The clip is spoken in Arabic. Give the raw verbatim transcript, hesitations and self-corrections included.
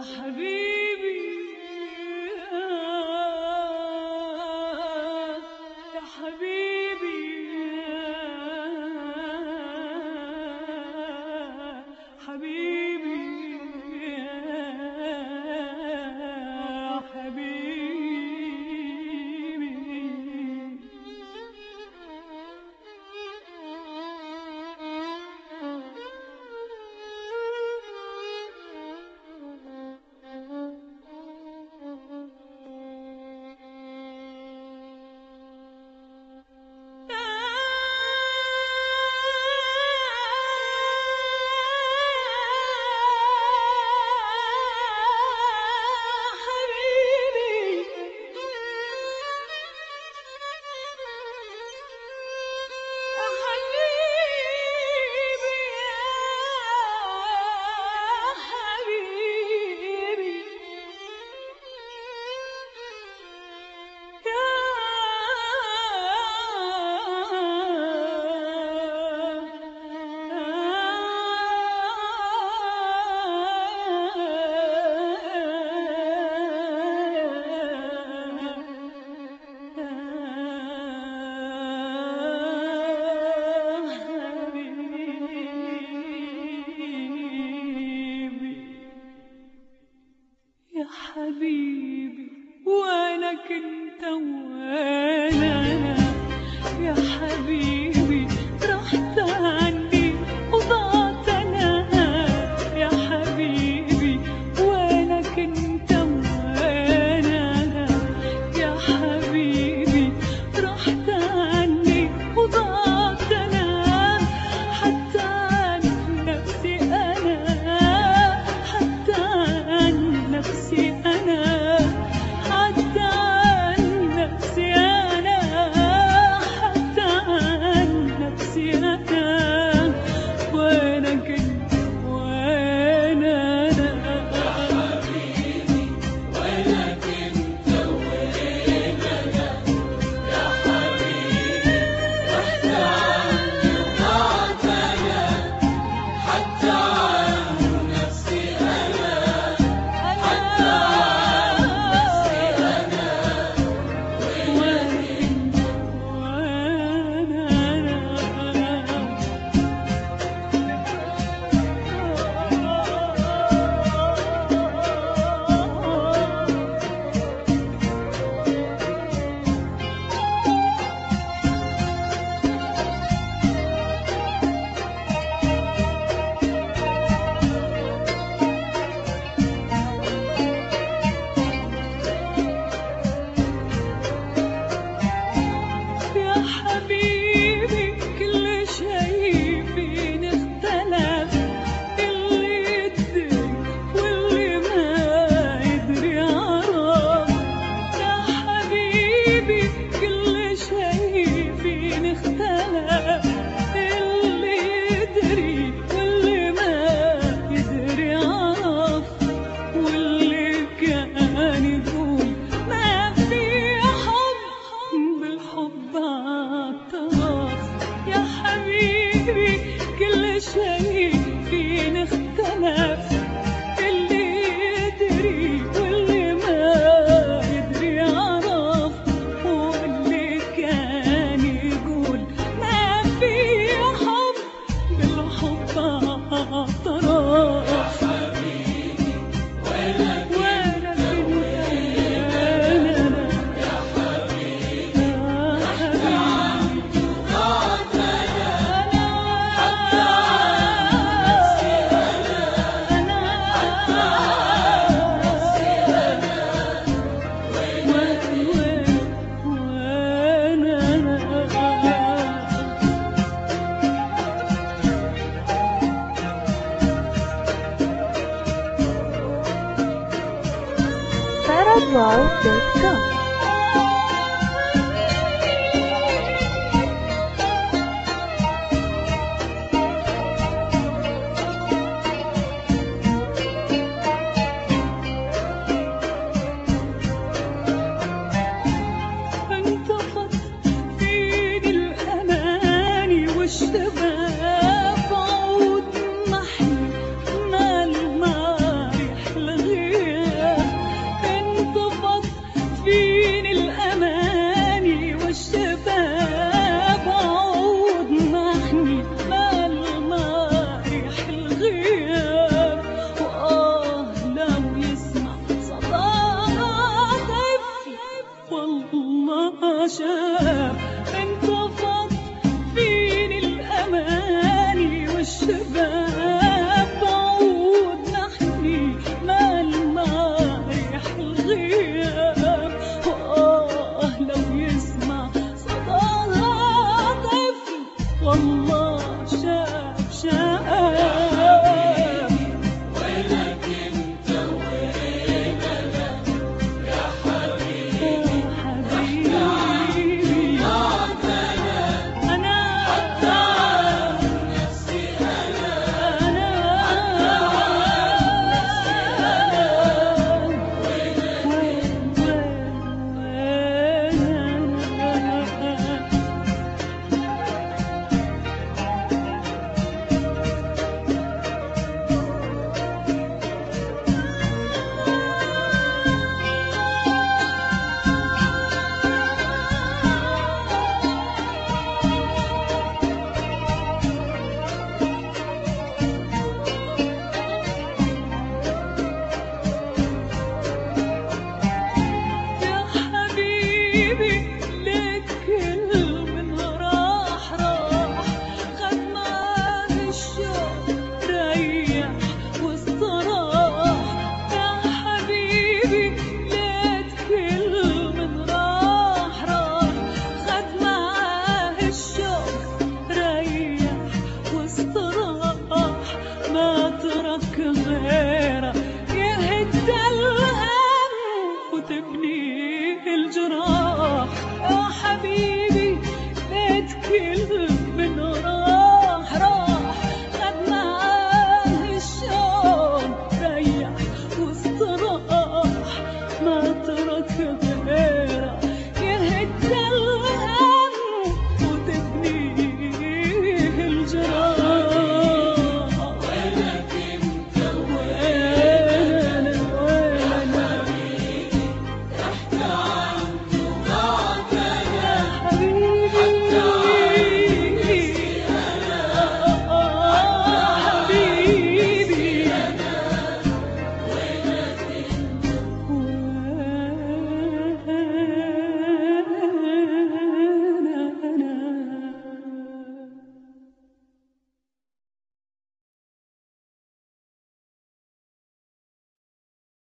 حبيبي يا حبيبي حبيبي يا حبيبي حبيبي وانا كنت وانا يا حبيبي رحت عني وضعت انا يا حبيبي وانا كنت وانا يا حبيبي رحت عني وضعت انا حتى عن نفسي انا حتى عن نفسي أنا حتى عن نفسي أنا حتى عن نفسي أنا وأنا كنت وأنا أنا يا حبيبي وأنا كنت وأنا يا حبيبي رحت عني وضعت أنا حتى عن نفسي أنا كل شيء فينا اختلف اللي يدري واللي ما يدري يعرف واللي كان يقول ما في حب بالحب اعترف يا حبيبي وانا وانا كنت انا يا حبيبي يا حبيبي ضاعت Paradwal dot com انطفت فيني الاماني والشباب عود محي ما المارح لغير شاب انطفت فيني الأماني والشباب، بعود نحني ملمع ريح الغياب، وآه لو يسمع صداها طفل والله شاب شاب. غيره يهد الهم وتبني الجراح، يا حبيبي ليت كل